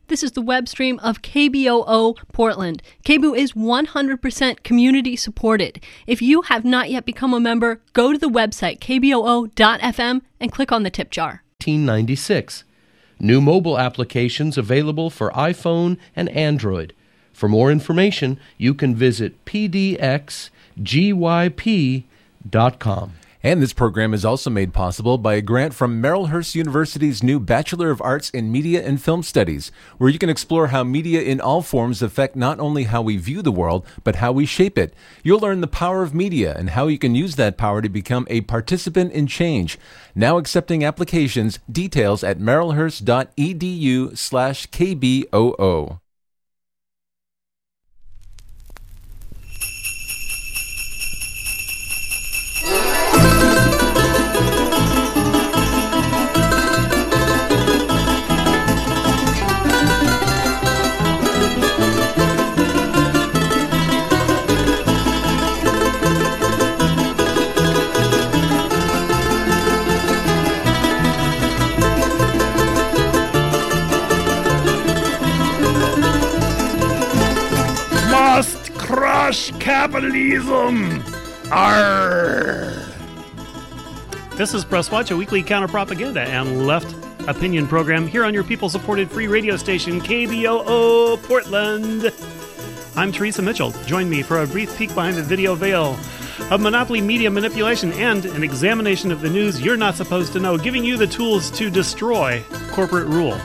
This is the web stream of KBOO Portland. KBOO is 100% community supported. If you have not yet become a member, go to the website kboo.fm and click on the tip jar. 1996. New mobile applications available for iPhone and Android. For more information, you can visit pdxgyp.com. And this program is also made possible by a grant from Marylhurst University's new Bachelor of Arts in Media and Film Studies, where you can explore how media in all forms affect not only how we view the world, but how we shape it. You'll learn the power of media and how you can use that power to become a participant in change. Now accepting applications. Details at marylhurst.edu/KBOO. Crush capitalism! Arr! This is Press Watch, a weekly counter-propaganda and left opinion program here on your people-supported free radio station, KBOO Portland. I'm Teresa Mitchell. Join me for a brief peek behind the video veil of monopoly media manipulation and an examination of the news you're not supposed to know, giving you the tools to destroy corporate rule.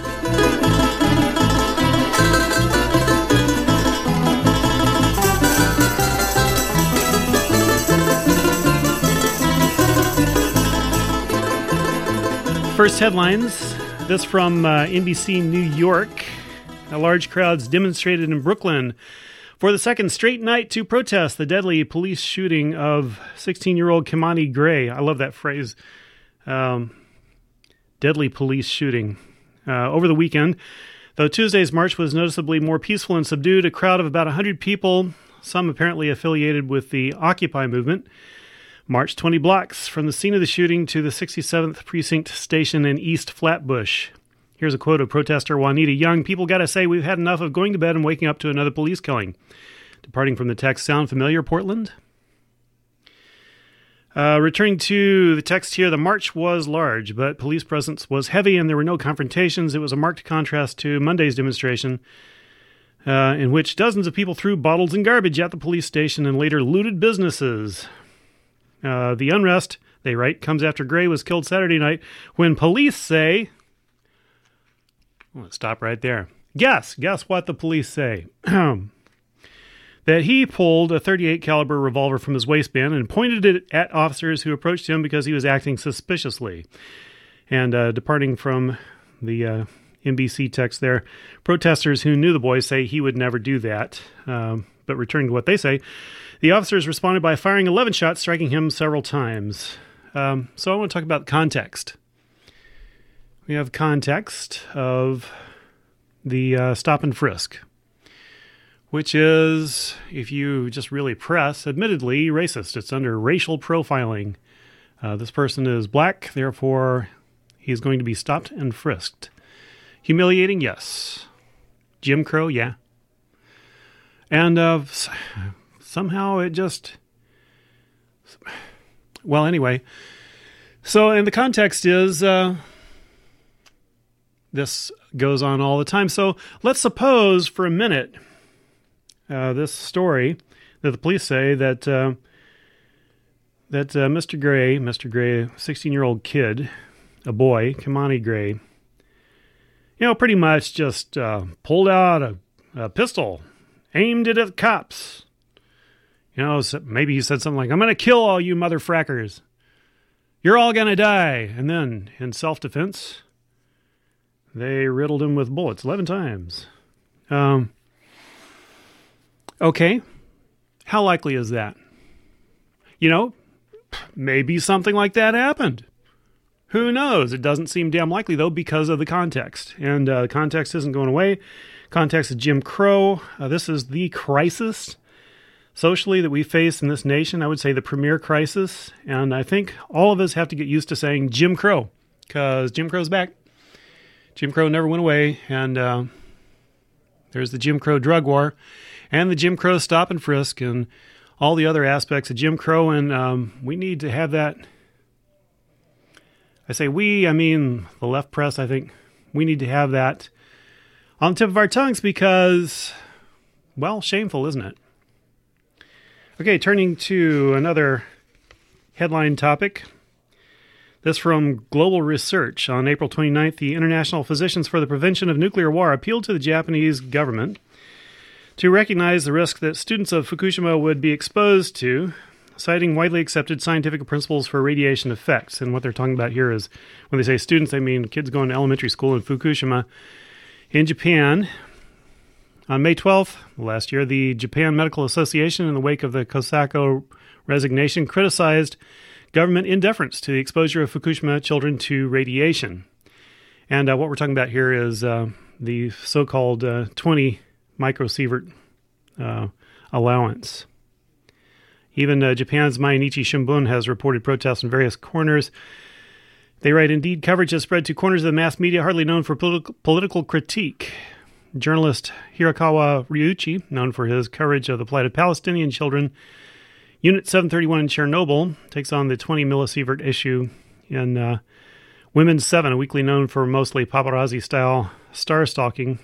First headlines, this from NBC New York. Large crowds demonstrated in Brooklyn for the second straight night to protest the deadly police shooting of 16-year-old Kimani Gray. I love that phrase. Deadly police shooting. Over the weekend, though Tuesday's march was noticeably more peaceful and subdued, a crowd of about 100 people, some apparently affiliated with the Occupy movement, marched 20 blocks from the scene of the shooting to the 67th Precinct Station in East Flatbush. Here's a quote of protester Juanita Young. "People gotta say we've had enough of going to bed and waking up to another police killing." Departing from the text, sound familiar, Portland? Returning to the text here, the march was large, but police presence was heavy and there were no confrontations. It was a marked contrast to Monday's demonstration, in which dozens of people threw bottles and garbage at the police station and later looted businesses. The unrest, they write, comes after Gray was killed Saturday night when police say... Let's stop right there. Guess what the police say. That he pulled a .38 caliber revolver from his waistband and pointed it at officers who approached him because he was acting suspiciously. And departing from the NBC text there, protesters who knew the boy say he would never do that. But returning to what they say, the officers responded by firing 11 shots, striking him several times. So I want to talk about context. We have context of the stop and frisk, which is, if you just really press, admittedly racist. It's under racial profiling. This person is black, therefore he's going to be stopped and frisked. Humiliating, yes. Jim Crow, yeah. And somehow it just... Well, anyway. So, and the context is... this goes on all the time. So let's suppose for a minute this story that the police say that Mr. Gray, 16-year-old kid, a boy, Kimani Gray, pretty much just pulled out a pistol, aimed it at the cops. So maybe he said something like, "I'm going to kill all you motherfrackers. You're all going to die." And then, in self-defense, they riddled him with bullets 11 times. Okay. How likely is that? Maybe something like that happened. Who knows? It doesn't seem damn likely, though, because of the context. And context isn't going away. Context is Jim Crow. This is the crisis socially that we face in this nation. I would say the premier crisis. And I think all of us have to get used to saying Jim Crow, because Jim Crow's back. Jim Crow never went away, and There's the Jim Crow drug war and the Jim Crow stop and frisk and all the other aspects of Jim Crow, and we need to have that. I say we, I mean the left press. I think we need to have that on the tip of our tongues because, well, shameful, isn't it? Okay, turning to another headline topic. This from Global Research. On April 29th, the International Physicians for the Prevention of Nuclear War appealed to the Japanese government to recognize the risk that students of Fukushima would be exposed to, citing widely accepted scientific principles for radiation effects. And what they're talking about here is, when they say students, they mean kids going to elementary school in Fukushima. In Japan, on May 12th last year, the Japan Medical Association, in the wake of the Kosako resignation, criticized government indifference to the exposure of Fukushima children to radiation. And what we're talking about here is the so-called 20 microsievert allowance. Even Japan's Mainichi Shimbun has reported protests in various corners. They write, indeed, coverage has spread to corners of the mass media hardly known for political critique. Journalist Hirakawa Ryuichi, known for his coverage of the plight of Palestinian children, Unit 731 in Chernobyl, takes on the 20 millisievert issue in Women's 7, a weekly known for mostly paparazzi-style star-stalking.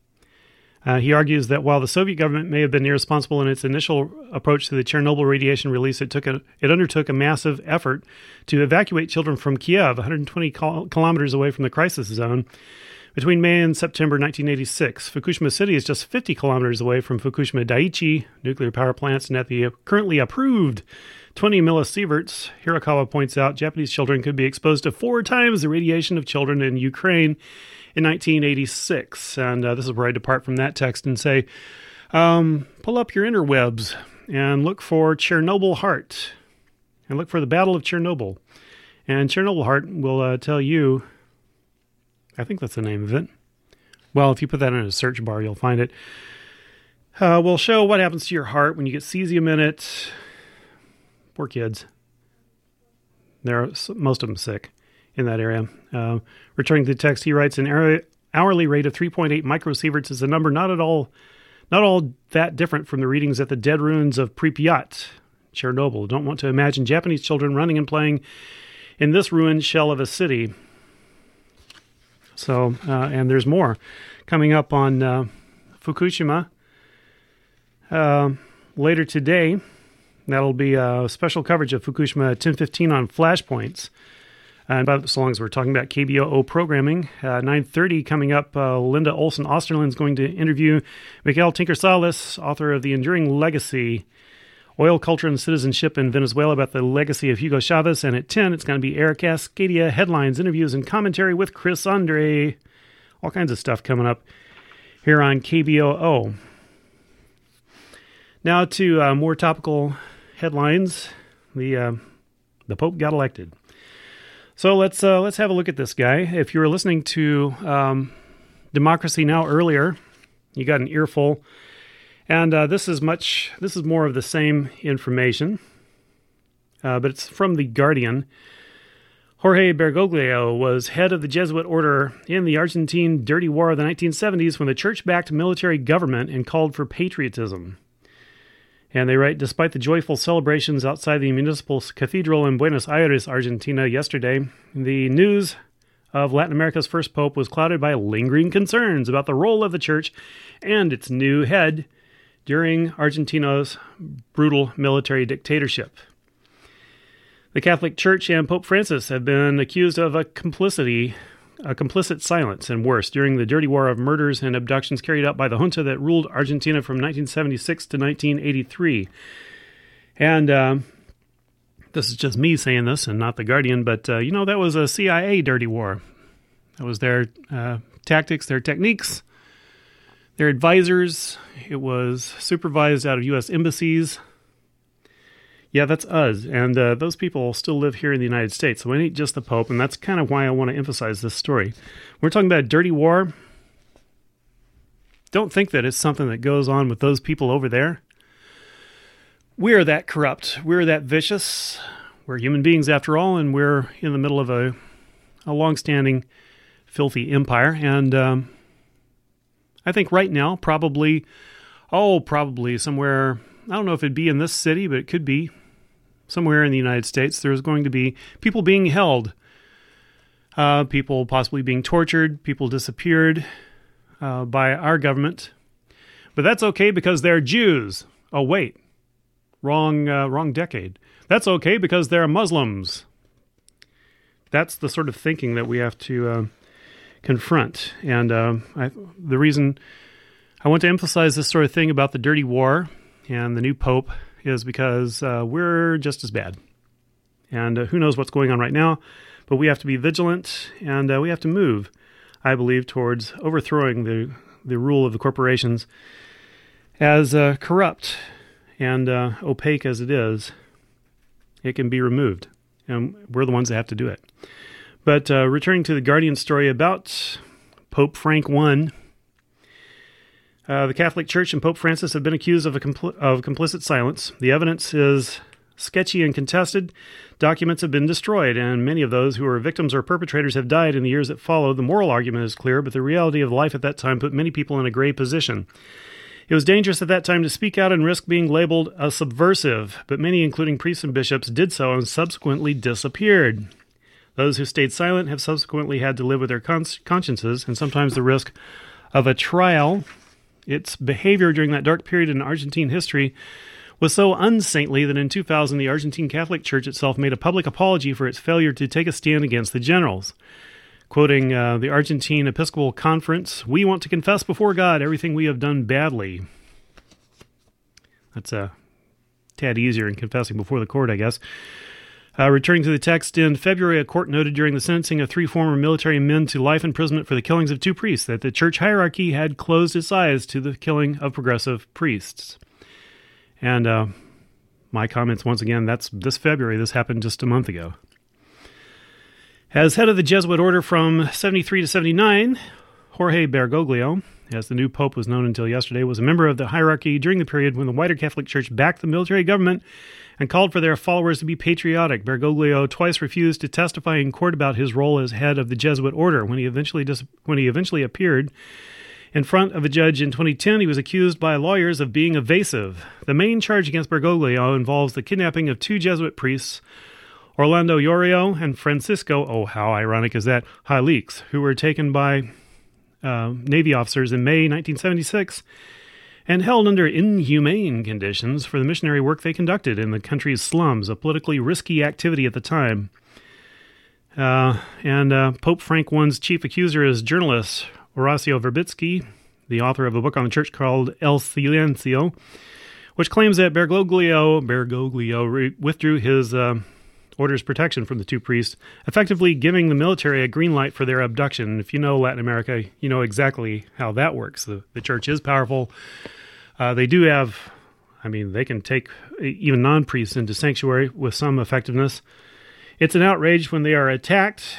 He argues that while the Soviet government may have been irresponsible in its initial approach to the Chernobyl radiation release, it undertook a massive effort to evacuate children from Kiev, 120 kilometers away from the crisis zone, between May and September 1986. Fukushima City is just 50 kilometers away from Fukushima Daiichi nuclear power plants, and at the currently approved 20 millisieverts, Hirakawa points out Japanese children could be exposed to 4 times the radiation of children in Ukraine in 1986. And this is where I depart from that text and say, pull up your interwebs and look for Chernobyl Heart, and look for the Battle of Chernobyl. And Chernobyl Heart will tell you, I think that's the name of it. Well, if you put that in a search bar, you'll find it. We'll show what happens to your heart when you get cesium in it. Poor kids. Most of them sick in that area. Returning to the text, he writes, an hourly rate of 3.8 microsieverts is a number not all that different from the readings at the dead ruins of Pripyat, Chernobyl. Don't want to imagine Japanese children running and playing in this ruined shell of a city. So, and there's more coming up on Fukushima later today. That'll be a special coverage of Fukushima at 10:15 on Flashpoints. And by so long as we're talking about KBOO programming, 9:30 coming up, Linda Olson Osterland's going to interview Miguel Tinker-Salas, author of The Enduring Legacy, Oil, Culture, and Citizenship in Venezuela, about the legacy of Hugo Chavez. And at 10, it's going to be Eric Cascadia, headlines, interviews, and commentary with Chris Andre. All kinds of stuff coming up here on KBOO. Now to more topical headlines. The Pope got elected. So let's have a look at this guy. If you were listening to Democracy Now! Earlier, you got an earful. And this is more of the same information, but it's from The Guardian. Jorge Bergoglio was head of the Jesuit order in the Argentine dirty war of the 1970s when the church backed military government and called for patriotism. And they write, despite the joyful celebrations outside the municipal cathedral in Buenos Aires, Argentina, yesterday, the news of Latin America's first pope was clouded by lingering concerns about the role of the church and its new head during Argentina's brutal military dictatorship. The Catholic Church and Pope Francis have been accused of a complicit silence, and worse, during the dirty war of murders and abductions carried out by the junta that ruled Argentina from 1976 to 1983. And this is just me saying this and not The Guardian, but that was a CIA dirty war. That was their tactics, their techniques, their advisors. It was supervised out of U.S. embassies. Yeah, that's us. And those people still live here in the United States. So it ain't just the Pope, and that's kind of why I want to emphasize this story. We're talking about a dirty war. Don't think that it's something that goes on with those people over there. We're that corrupt. We're that vicious. We're human beings after all, and we're in the middle of a long-standing filthy empire. And I think right now, probably somewhere, I don't know if it'd be in this city, but it could be somewhere in the United States, there's going to be people being held, people possibly being tortured, people disappeared by our government. But that's okay because they're Jews. Oh, wait. Wrong decade. That's okay because they're Muslims. That's the sort of thinking that we have to confront. And the reason I want to emphasize this sort of thing about the dirty war and the new pope is because we're just as bad. And who knows what's going on right now, but we have to be vigilant and we have to move, I believe, towards overthrowing the rule of the corporations. As corrupt and opaque as it is, it can be removed. And we're the ones that have to do it. But returning to the Guardian story about Pope Frank I, the Catholic Church and Pope Francis have been accused of complicit silence. The evidence is sketchy and contested. Documents have been destroyed, and many of those who were victims or perpetrators have died in the years that followed. The moral argument is clear, but the reality of life at that time put many people in a gray position. It was dangerous at that time to speak out and risk being labeled a subversive, but many, including priests and bishops, did so and subsequently disappeared. Those who stayed silent have subsequently had to live with their consciences and sometimes the risk of a trial. Its behavior during that dark period in Argentine history was so unsaintly that in 2000 the Argentine Catholic Church itself made a public apology for its failure to take a stand against the generals. Quoting the Argentine Episcopal Conference, "We want to confess before God everything we have done badly." That's a tad easier than confessing before the court, I guess. Returning to the text, in February, a court noted during the sentencing of 3 former military men to life imprisonment for the killings of 2 priests that the church hierarchy had closed its eyes to the killing of progressive priests. And my comments, once again, that's this February. This happened just a month ago. As head of the Jesuit order from 73 to 79, Jorge Bergoglio, as the new pope was known until yesterday, was a member of the hierarchy during the period when the wider Catholic Church backed the military government and called for their followers to be patriotic. Bergoglio twice refused to testify in court about his role as head of the Jesuit order. When he eventually appeared in front of a judge in 2010, he was accused by lawyers of being evasive. The main charge against Bergoglio involves the kidnapping of 2 Jesuit priests, Orlando Yorio and Francisco, oh, how ironic is that, Jalix, who were taken by Navy officers in May 1976 and held under inhumane conditions for the missionary work they conducted in the country's slums, a politically risky activity at the time. Pope Frank I's chief accuser is journalist Horacio Verbitsky, the author of a book on the church called El Silencio, which claims that Bergoglio withdrew his order's protection from the 2 priests, effectively giving the military a green light for their abduction. If you know Latin America, you know exactly how that works. The church is powerful. They do have, they can take even non-priests into sanctuary with some effectiveness. It's an outrage when they are attacked.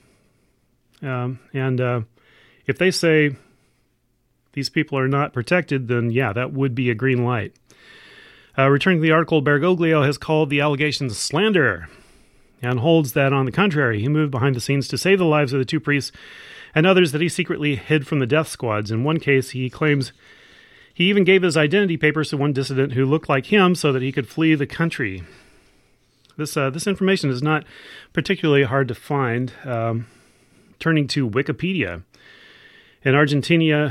If they say these people are not protected, then yeah, that would be a green light. Returning to the article, Bergoglio has called the allegations slander and holds that, on the contrary, he moved behind the scenes to save the lives of the 2 priests and others that he secretly hid from the death squads. In one case, he claims he even gave his identity papers to one dissident who looked like him so that he could flee the country. This information is not particularly hard to find. Turning to Wikipedia. In Argentina,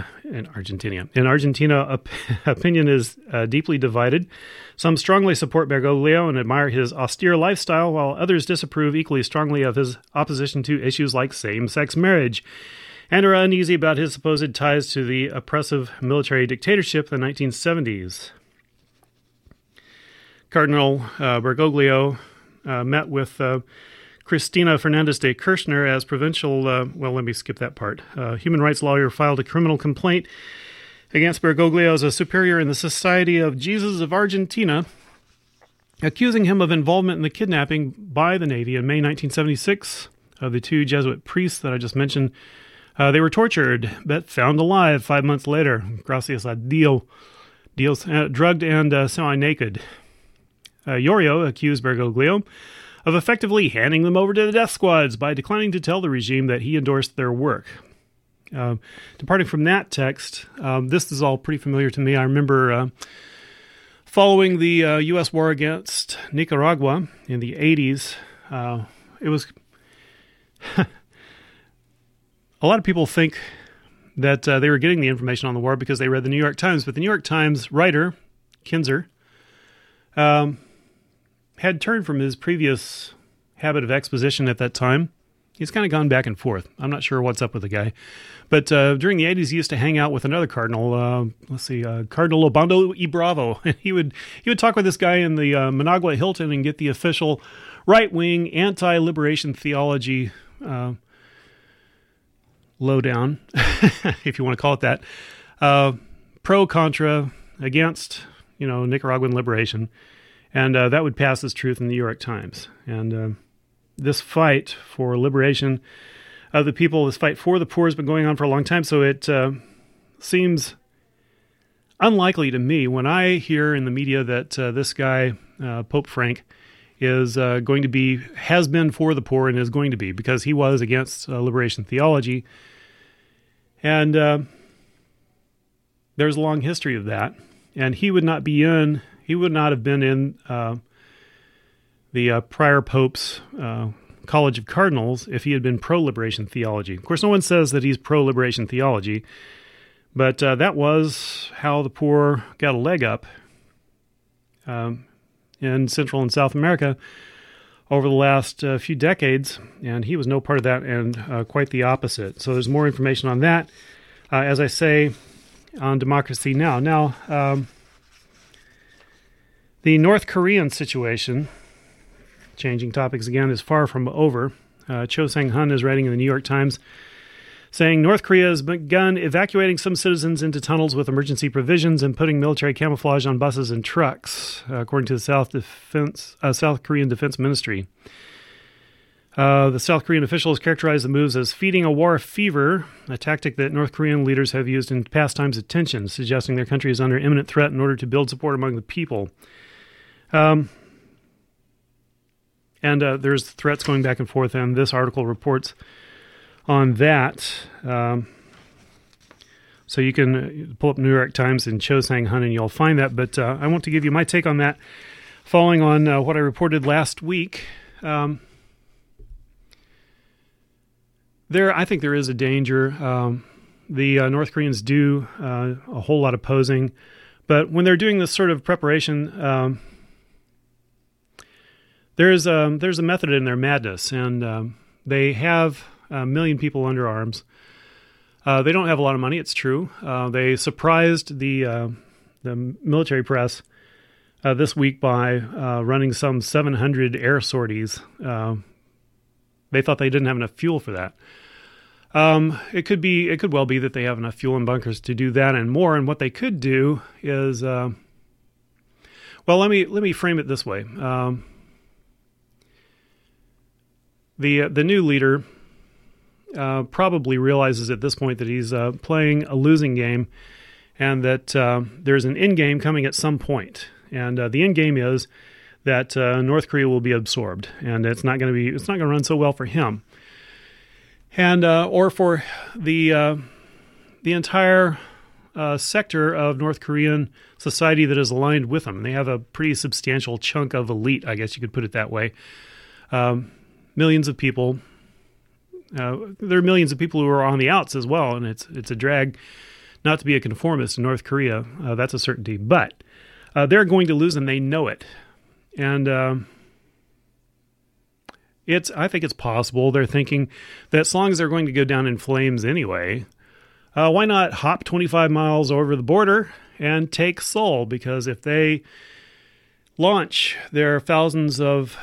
opinion is deeply divided. Some strongly support Bergoglio and admire his austere lifestyle, while others disapprove equally strongly of his opposition to issues like same-sex marriage, and are uneasy about his supposed ties to the oppressive military dictatorship of the 1970s. Cardinal Bergoglio met with Cristina Fernandez de Kirchner as provincial, let me skip that part. Human rights lawyer filed a criminal complaint against Bergoglio as a superior in the Society of Jesus of Argentina, accusing him of involvement in the kidnapping by the Navy in May 1976 of the 2 Jesuit priests that I just mentioned. They were tortured, but found alive 5 months later, gracias a Dios, drugged and semi-naked. Yorio accused Bergoglio of effectively handing them over to the death squads by declining to tell the regime that he endorsed their work. Departing from that text, this is all pretty familiar to me. I remember following the U.S. war against Nicaragua in the 80s. It was a lot of people think that they were getting the information on the war because they read the New York Times, but the New York Times writer, Kinzer, had turned from his previous habit of exposition at that time. He's kind of gone back and forth. I'm not sure what's up with the guy. But during the 80s, he used to hang out with another cardinal, Cardinal Obando y Bravo. he would talk with this guy in the Managua Hilton and get the official right-wing anti-liberation theology lowdown, if you want to call it that, pro-contra, against, Nicaraguan liberation. And that would pass as truth in the New York Times. And this fight for liberation of the people, this fight for the poor has been going on for a long time, so it seems unlikely to me when I hear in the media that this guy, Pope Frank, has been for the poor and is going to be, because he was against liberation theology. And there's a long history of that. And he would not have been in the prior Pope's College of Cardinals if he had been pro-liberation theology. Of course, no one says that he's pro-liberation theology, but that was how the poor got a leg up in Central and South America over the last few decades, and he was no part of that, and quite the opposite. So there's more information on that, as I say, on Democracy Now! Now, the North Korean situation, changing topics again, is far from over. Cho Sang-hun is writing in the New York Times, saying North Korea has begun evacuating some citizens into tunnels with emergency provisions and putting military camouflage on buses and trucks, according to the South Korean Defense Ministry. The South Korean officials characterized the moves as feeding a war fever, a tactic that North Korean leaders have used in past times of tension, suggesting their country is under imminent threat in order to build support among the people. And there's threats going back and forth, and this article reports on that. So you can pull up New York Times and Cho Sang-hun, and you'll find that. But I want to give you my take on that, following on what I reported last week. I think there is a danger. The North Koreans do a whole lot of posing, but when they're doing this sort of preparation, there's a method in their madness, and they have a million people under arms. They don't have a lot of money, it's true. They surprised the military press this week by running some 700 air sorties. They thought they didn't have enough fuel for that. It could well be that they have enough fuel in bunkers to do that and more. And what they could do is, let me frame it this way. The new leader probably realizes at this point that he's playing a losing game, and that there's an end game coming at some point. And the end game is that North Korea will be absorbed, and it's not going to run so well for him, and or for the entire sector of North Korean society that is aligned with them. They have a pretty substantial chunk of elite, I guess you could put it that way. Millions of people. There are millions of people who are on the outs as well, and it's a drag not to be a conformist in North Korea. That's a certainty. But they're going to lose, and they know it. And I think it's possible. They're thinking that as long as they're going to go down in flames anyway, why not hop 25 miles over the border and take Seoul? Because if they launch their thousands of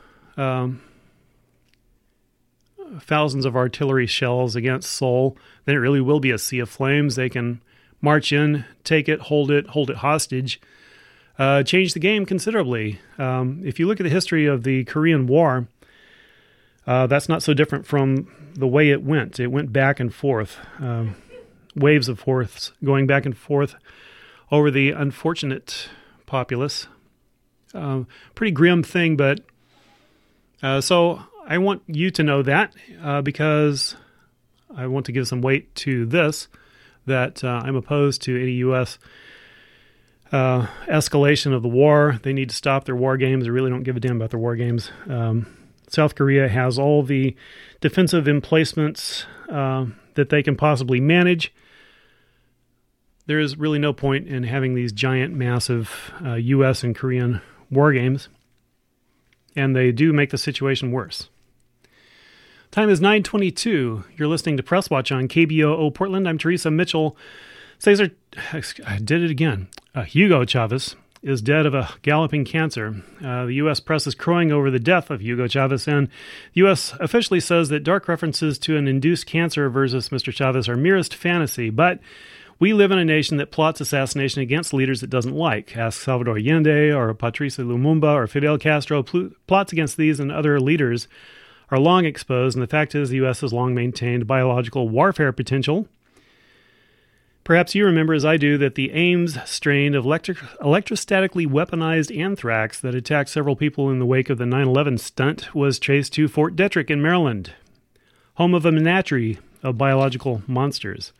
artillery shells against Seoul, then it really will be a sea of flames. They can march in, take it, hold it hostage, change the game considerably. If you look at the history of the Korean War, that's not so different from the way it went. It went back and forth, waves of force going back and forth over the unfortunate populace. Pretty grim thing, but so I want you to know that because I want to give some weight to this, that I'm opposed to any U.S. Escalation of the war. They need to stop their war games. I really don't give a damn about their war games. South Korea has all the defensive emplacements that they can possibly manage. There is really no point in having these giant, massive U.S. and Korean war games, and they do make the situation worse. Time is 9:22. You're listening to Press Watch on KBOO Portland. I'm Teresa Mitchell. I did it again. Hugo Chavez is dead of a galloping cancer. The U.S. press is crowing over the death of Hugo Chavez, and the U.S. officially says that dark references to an induced cancer versus Mr. Chavez are merest fantasy. But we live in a nation that plots assassination against leaders it doesn't like. Ask Salvador Allende or Patrice Lumumba or Fidel Castro. Plots against these and other leaders are long exposed, and the fact is the U.S. has long maintained biological warfare potential. Perhaps you remember, as I do, that the Ames strain of electrostatically weaponized anthrax that attacked several people in the wake of the 9/11 stunt was traced to Fort Detrick in Maryland, home of a menagerie of biological monsters.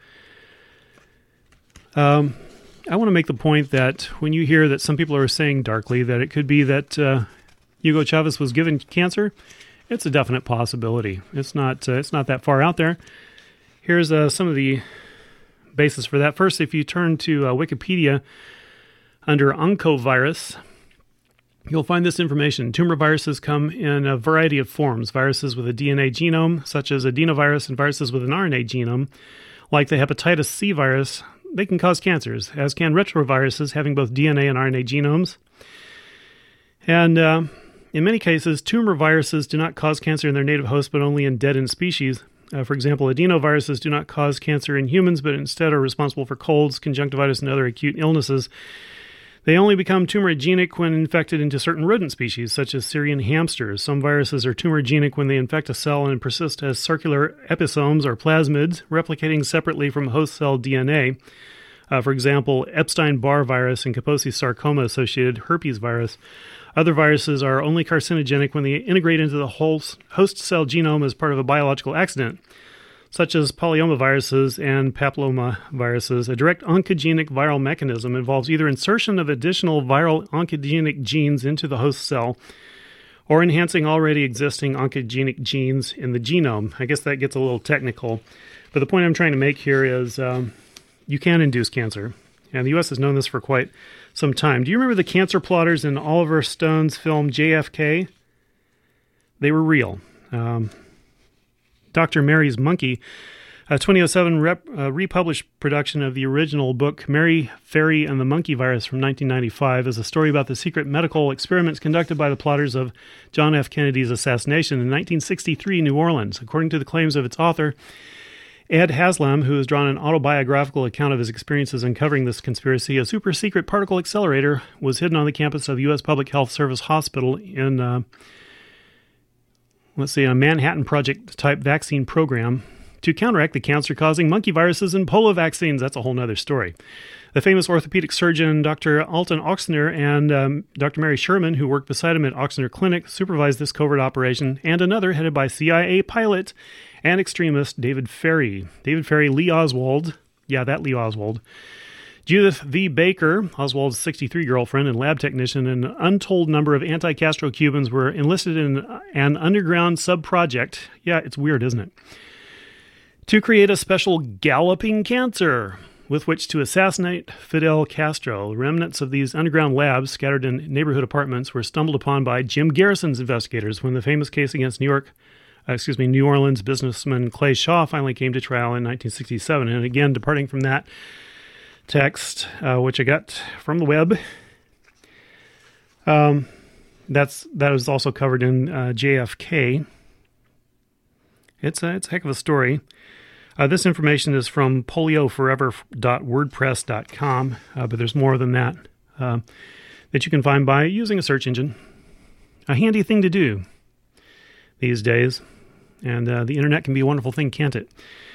I want to make the point that when you hear that some people are saying darkly that it could be that Hugo Chavez was given cancer, it's a definite possibility. It's not that far out there. Here's some of the basis for that. First, if you turn to Wikipedia under oncovirus, you'll find this information. Tumor viruses come in a variety of forms. Viruses with a DNA genome, such as adenovirus, and viruses with an RNA genome, like the hepatitis C virus, they can cause cancers, as can retroviruses having both DNA and RNA genomes. And in many cases, tumor viruses do not cause cancer in their native host, but only in dead-end species. For example, adenoviruses do not cause cancer in humans, but instead are responsible for colds, conjunctivitis, and other acute illnesses. They only become tumorigenic when infected into certain rodent species, such as Syrian hamsters. Some viruses are tumorigenic when they infect a cell and persist as circular episomes or plasmids, replicating separately from host cell DNA. For example, Epstein-Barr virus and Kaposi sarcoma-associated herpes virus. Other viruses are only carcinogenic when they integrate into the host cell genome as part of a biological accident, such as polyomaviruses and papillomaviruses. A direct oncogenic viral mechanism involves either insertion of additional viral oncogenic genes into the host cell or enhancing already existing oncogenic genes in the genome. I guess that gets a little technical, but the point I'm trying to make here is you can induce cancer, and the U.S. has known this for quite some time. Do you remember the cancer plotters in Oliver Stone's film JFK? They were real. Dr. Mary's Monkey, a 2007 republished production of the original book Mary, Fairy, and the Monkey Virus from 1995, is a story about the secret medical experiments conducted by the plotters of John F. Kennedy's assassination in 1963 in New Orleans. According to the claims of its author, Ed Haslam, who has drawn an autobiographical account of his experiences uncovering this conspiracy, a super-secret particle accelerator was hidden on the campus of the U.S. Public Health Service Hospital in, a Manhattan Project-type vaccine program to counteract the cancer-causing monkey viruses and polio vaccines. That's a whole other story. The famous orthopedic surgeon Dr. Alton Ochsner and Dr. Mary Sherman, who worked beside him at Ochsner Clinic, supervised this covert operation, and another headed by CIA pilot and extremist David Ferrie. David Ferrie, Lee Oswald, Lee Oswald, Judith V. Baker, Oswald's 63 girlfriend and lab technician, and an untold number of anti-Castro Cubans were enlisted in an underground sub-project. Yeah, it's weird, isn't it? To create a special galloping cancer with which to assassinate Fidel Castro. Remnants of these underground labs scattered in neighborhood apartments were stumbled upon by Jim Garrison's investigators when the famous case against New Orleans businessman Clay Shaw finally came to trial in 1967. And again, departing from that text, which I got from the web, that was also covered in JFK. It's a heck of a story. This information is from polioforever.wordpress.com, but there's more than that that you can find by using a search engine. A handy thing to do these days, and the internet can be a wonderful thing, can't it?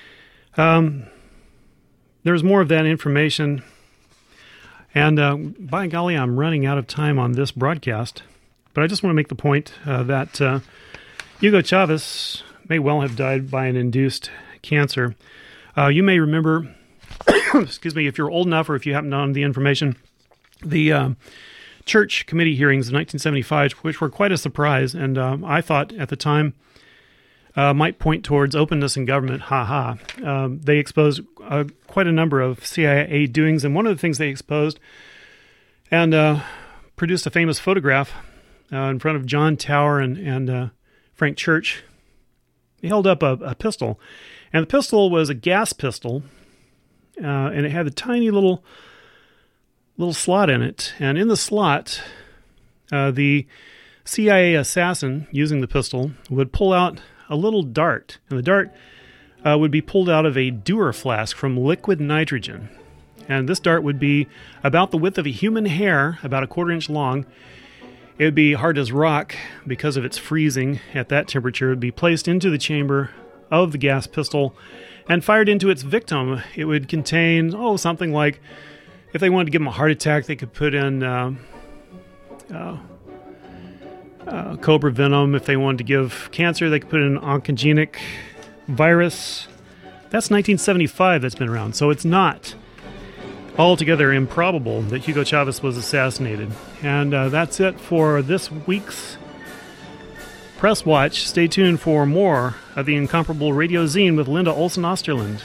There's more of that information, and by golly, I'm running out of time on this broadcast, but I just want to make the point that Hugo Chavez may well have died by an induced cancer. You may remember, excuse me, if you're old enough or if you happen to know the information, the church committee hearings of 1975, which were quite a surprise, and I thought at the time might point towards openness in government. They exposed quite a number of CIA doings, and one of the things they exposed and produced a famous photograph in front of John Tower and Frank Church. He held up a pistol, and the pistol was a gas pistol, and it had a tiny little slot in it. And in the slot, the CIA assassin using the pistol would pull out a little dart, and the dart would be pulled out of a Dewar flask from liquid nitrogen. And this dart would be about the width of a human hair, about a 1/4 inch long. It would be hard as rock because of its freezing at that temperature. It would be placed into the chamber of the gas pistol and fired into its victim. It would contain, something like, if they wanted to give them a heart attack, they could put in cobra venom. If they wanted to give cancer, they could put in an oncogenic virus. That's 1975 that's been around, so it's not altogether improbable that Hugo Chavez was assassinated. And that's it for this week's Press Watch. Stay tuned for more of the Incomparable Radio Zine with Linda Olson Osterland.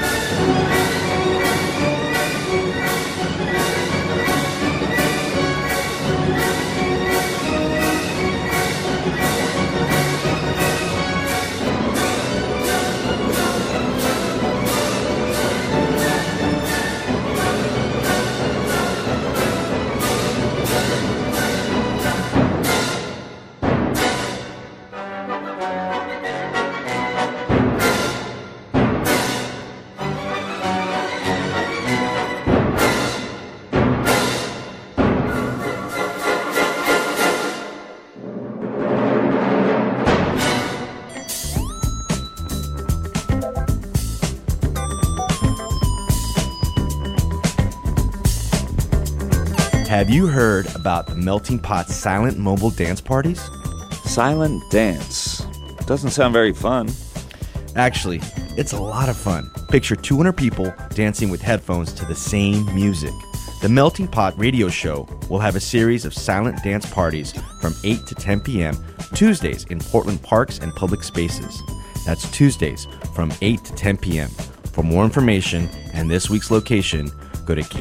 Have you heard about the Melting Pot's silent mobile dance parties? Silent dance. Doesn't sound very fun. Actually, it's a lot of fun. Picture 200 people dancing with headphones to the same music. The Melting Pot radio show will have a series of silent dance parties from 8 to 10 p.m. Tuesdays in Portland parks and public spaces. That's Tuesdays from 8 to 10 p.m. For more information and this week's location, go to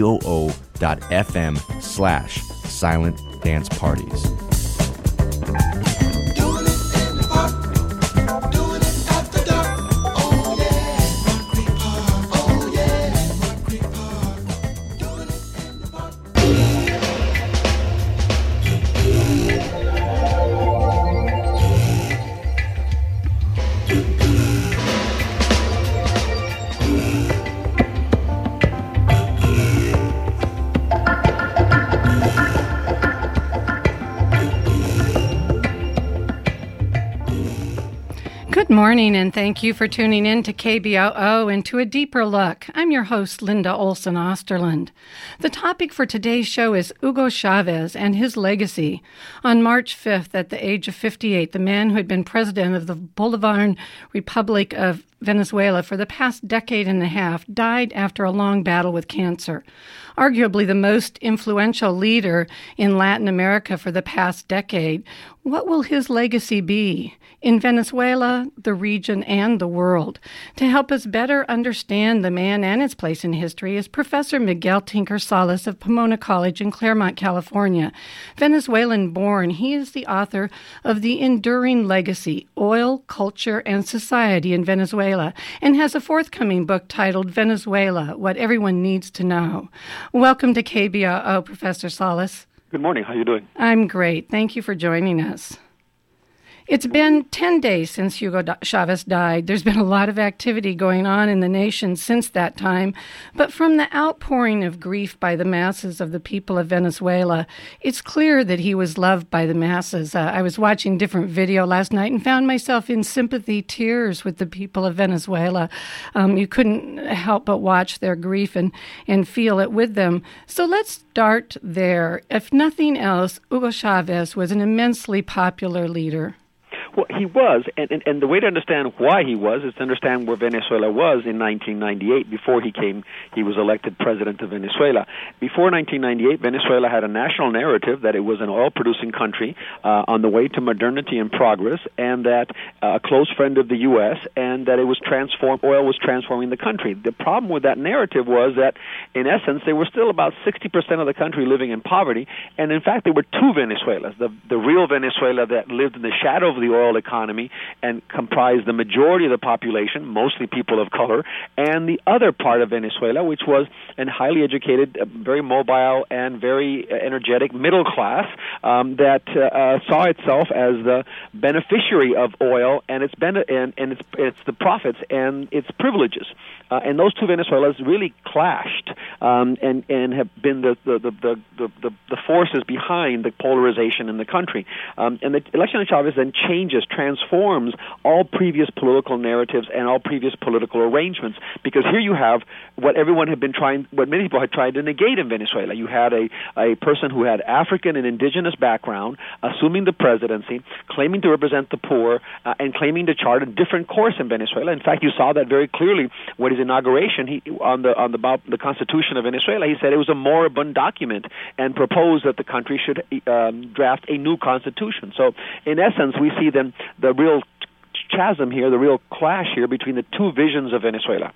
kboo.fm/silent dance parties. Good morning, and thank you for tuning in to KBOO and to A Deeper Look. I'm your host, Linda Olson Osterland. The topic for today's show is Hugo Chavez and his legacy. On March 5th, at the age of 58, the man who had been president of the Bolivarian Republic of Venezuela for the past decade and a half died after a long battle with cancer. Arguably the most influential leader in Latin America for the past decade, what will his legacy be in Venezuela, the region, and the world? To help us better understand the man and his place in history is Professor Miguel Tinker Salas of Pomona College in Claremont, California. Venezuelan-born, he is the author of The Enduring Legacy, Oil, Culture, and Society in Venezuela, and has a forthcoming book titled Venezuela, What Everyone Needs to Know. Welcome to KBOO, Professor Salas. Good morning. How are you doing? I'm great. Thank you for joining us. It's been 10 days since Hugo Chavez died. There's been a lot of activity going on in the nation since that time. But from the outpouring of grief by the masses of the people of Venezuela, it's clear that he was loved by the masses. I was watching different video last night and found myself in sympathy tears with the people of Venezuela. You couldn't help but watch their grief and feel it with them. So let's start there. If nothing else, Hugo Chavez was an immensely popular leader. Well, he was, and the way to understand why he was is to understand where Venezuela was in 1998 before he was elected president of Venezuela. Before 1998, Venezuela had a national narrative that it was an oil-producing country on the way to modernity and progress, and that a close friend of the U.S., and that oil was transforming the country. The problem with that narrative was that, in essence, there were still about 60% of the country living in poverty, and in fact, there were two Venezuelas. The real Venezuela that lived in the shadow of the oil economy and comprised the majority of the population, mostly people of color, and the other part of Venezuela, which was a highly educated, very mobile, and very energetic middle class that saw itself as the beneficiary of oil and its the profits and its privileges. And those two Venezuelas really clashed and have been the forces behind the polarization in the country. And the election of Chavez then transforms all previous political narratives and all previous political arrangements, because here you have what many people had tried to negate in Venezuela. You had a person who had African and indigenous background assuming the presidency, claiming to represent the poor, and claiming to chart a different course in Venezuela. In fact, you saw that very clearly when his inauguration on the Constitution of Venezuela. He said it was a moribund document and proposed that the country should draft a new constitution. So, in essence, we see then the real chasm here, the real clash here between the two visions of Venezuela.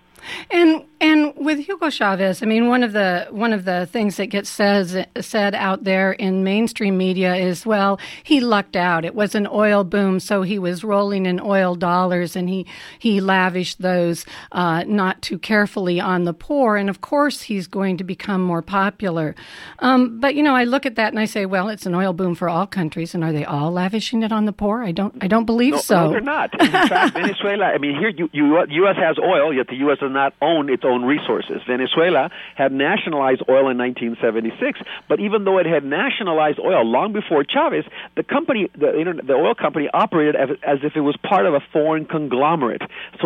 And with Hugo Chavez, I mean, one of the things that gets said out there in mainstream media is, well, he lucked out. It was an oil boom, so he was rolling in oil dollars, and he lavished those not too carefully on the poor. And of course, he's going to become more popular. But I look at that and I say, well, it's an oil boom for all countries, and are they all lavishing it on the poor? I don't believe so. No, they're not. In fact, Venezuela. I mean, here U.S. has oil, yet the U.S. does not own its own resources. Venezuela had nationalized oil in 1976, but even though it had nationalized oil long before Chavez, the oil company operated as if it was part of a foreign conglomerate. So